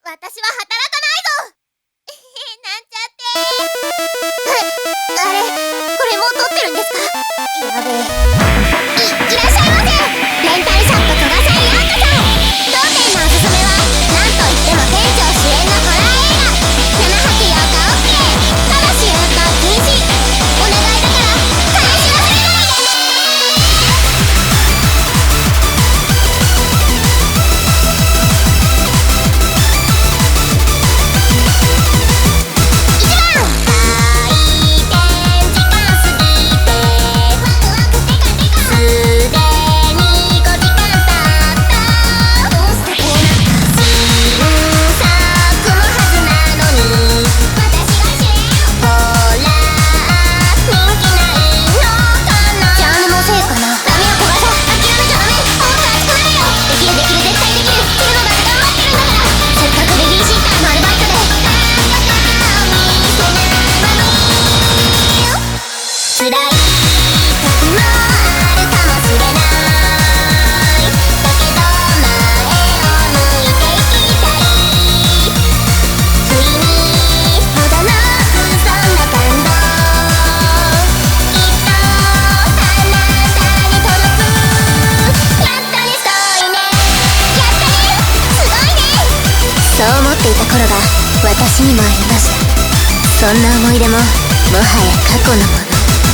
私は働かないぞなんちゃってあれ、これもう撮ってるんですか？やべえ。いらっしゃいませ。レンタルショップ古賀さんようこそ。当店のおすすめはなんといっても店長主演のホラー映画。7泊8日 OK、 ただし運行禁止。お願いだから返し忘れないでね。そう思っていた頃が私にもありました。そんな思い出ももはや過去のもの。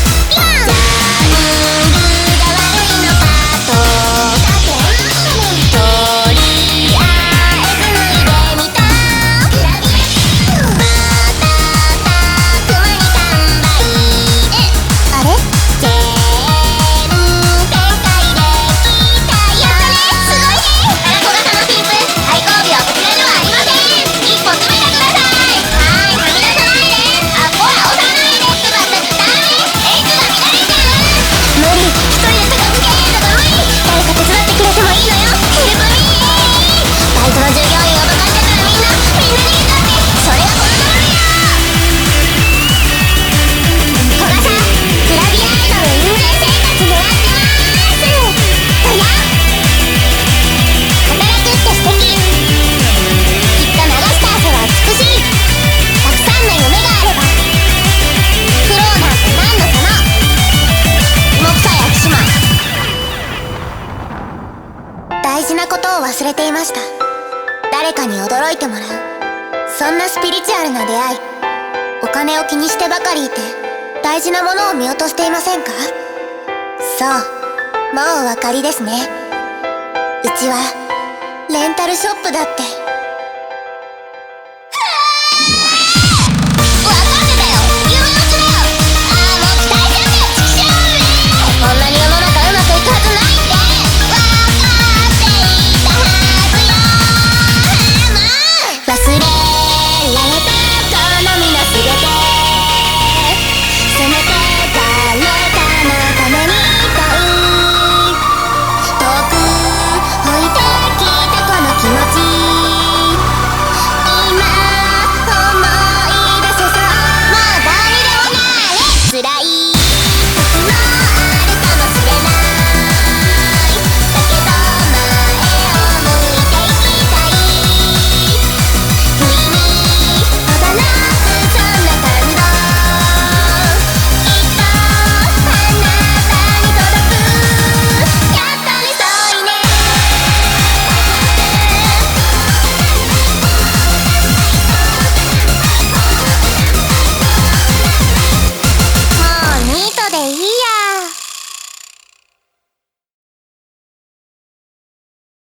大事なことを忘れていました。誰かに驚いてもらう、そんなスピリチュアルな出会い。お金を気にしてばかりいて大事なものを見落としていませんか？そう、もうお分かりですね。うちはレンタルショップだって。